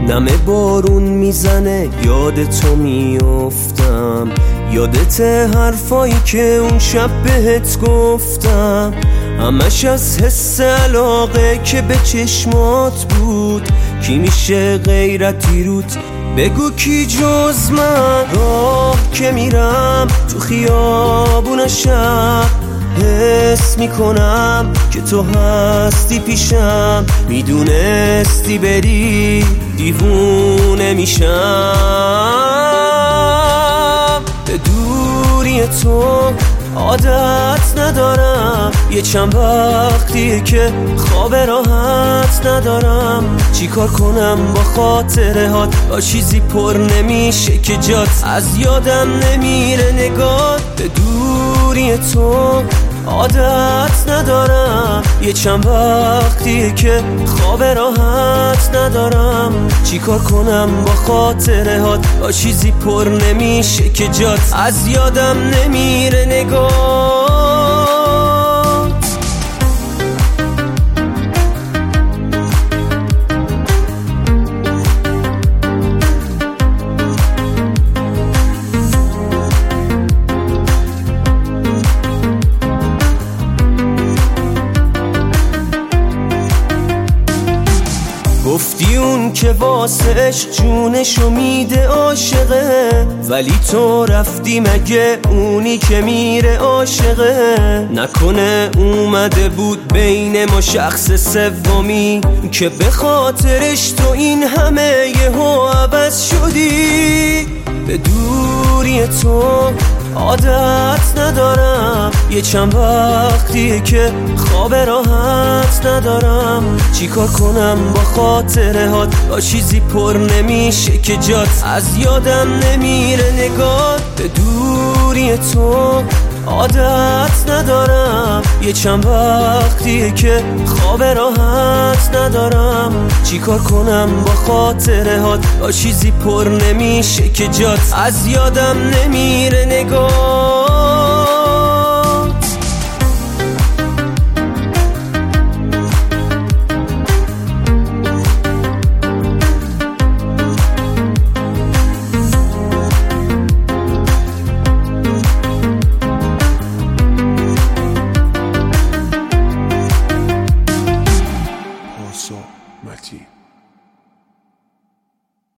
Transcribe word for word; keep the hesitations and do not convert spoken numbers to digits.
نمه بارون میزنه یاد تو میافتم، یادت حرفایی که اون شب بهت گفتم، همش از حس علاقه که به چشمات بود. کی میشه غیرتی روت؟ بگو کی جز من؟ راه که میرم تو خیابون شب حس میکنم که تو هستی پیشم، میدونستی بری دیوونه میشم. به دوری تو عادت ندارم، یه چند وقتیه که خواب راحت ندارم. چی کار کنم با خاطره هات؟ با چیزی پر نمیشه که جات از یادم نمیره نگات. به دوری تو عادت ندارم، یه چند وقتیه که خواب راحت ندارم. چی کار کنم با خاطره هات؟ با چیزی پر نمیشه که جات از یادم نمیره نگات. گفتی اون که واسش جونشو میده عاشقه، ولی تو رفتی مگه اونی که میره عاشقه؟ نکنه اومده بود بین ما شخص سومی که به خاطرش تو این همه یهو عوض شدی؟ به دوری تو عادت ندارم، یه چند وقتیه که خواب راحت ندارم. چی کار کنم با خاطره هات؟ با چیزی پر نمیشه که جات از یادم نمیره نگات. به دوری تو عادت ندارم، یه چند وقتیه که خواب راحت ندارم. چی کار کنم با خاطره هات؟ با چیزی پر نمیشه که جات از یادم نمیره نگات.